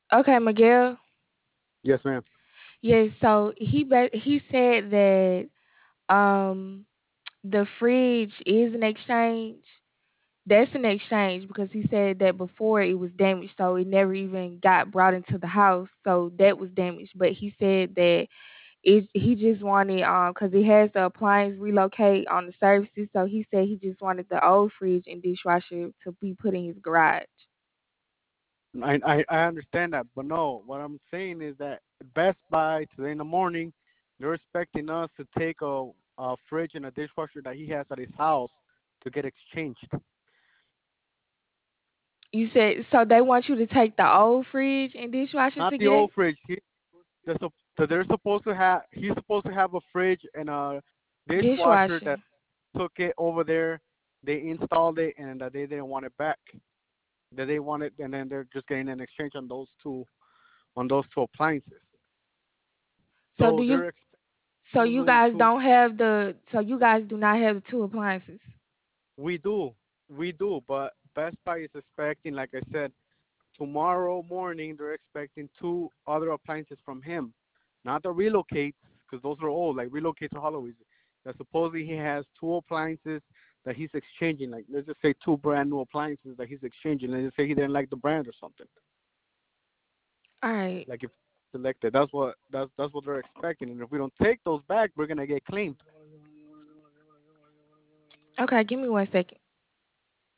Okay, Miguel. Yes, ma'am. Yes, so he said that um the fridge is an exchange. That's an exchange because he said that before it was damaged, so it never even got brought into the house. So that was damaged. But he said that he just wanted because he has the appliance relocate on the services. So he said he just wanted the old fridge and dishwasher to be put in his garage. I understand that, but no, what I'm saying is that Best Buy today in the morning, they're expecting us to take a fridge and a dishwasher that he has at his house to get exchanged. You said so they want you to take the old fridge and dishwasher Not to the get it old fridge. They're supposed to have. He's supposed to have a fridge and a dishwasher that dishwasher. took it over there. They installed it, and that they didn't want it back. That they want it, and then they're just getting an exchange on those two appliances. So So do you they're so expecting you those guys two. don't have the so you guys do not have the two appliances. We do, we do, but Best Buy is expecting, like I said, tomorrow morning they're expecting two other appliances from him, not the relocates, because those are old, like relocates or Holloways. That supposedly he has two appliances that he's exchanging. Like let's just say two brand new appliances that he's exchanging. Let's just say he didn't like the brand or something. All right. Like if selected, that's what they're expecting. And if we don't take those back, we're gonna get claimed. Okay, give me 1 second.